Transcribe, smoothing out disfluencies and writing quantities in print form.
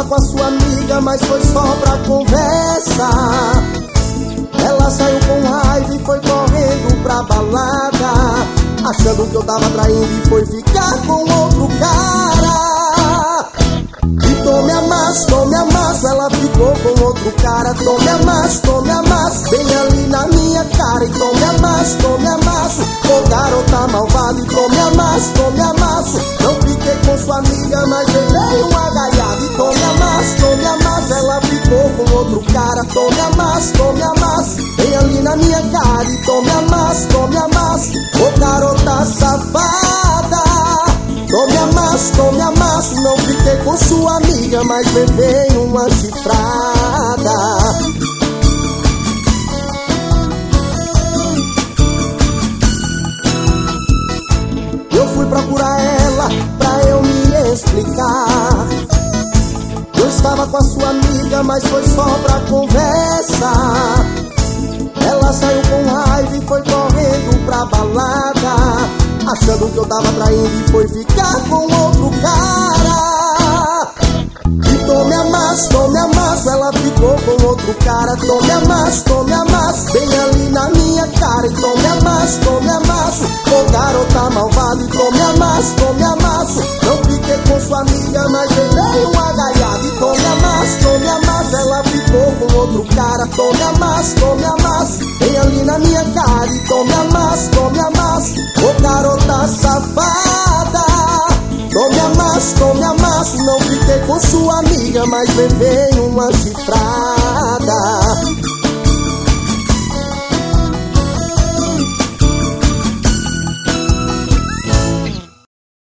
com a sua amiga, mas foi só pra conversa. Ela saiu com raiva e foi correndo pra balada, achando que eu tava traindo e foi ficar com outro cara. E tome amasso, ela ficou com outro cara. Tome amasso, bem ali na minha cara. E tome amasso, ô garota malvada. E tome amasso, não fiquei com sua amiga, mas levei uma gaiada. E tome amasso, ela ficou com outro cara. Tome amasso, bem ali na minha cara. E tome amasso, ô garota safada. Tome amasso, não fiquei com sua amiga, mas levei uma chifrada. Eu fui procurar ela pra eu me explicar. Eu estava com a sua amiga, mas foi só pra conversa. Ela saiu com raiva e foi correndo pra balada, achando que eu tava traindo e foi ficar com outro cara. E tome amasso, ela ficou com outro cara. Tome amasso, bem ali na minha cara. E tome amasso, ô garota malvada. E tome amasso, não fiquei com sua amiga, mas levei uma gaiada. E tome amasso, ela ficou com outro cara. Tome amasso, bem ali na minha cara. E tome amasso, ô garota safada. Tome amasso, não fiquei com sua amiga, mas levei uma chifrada.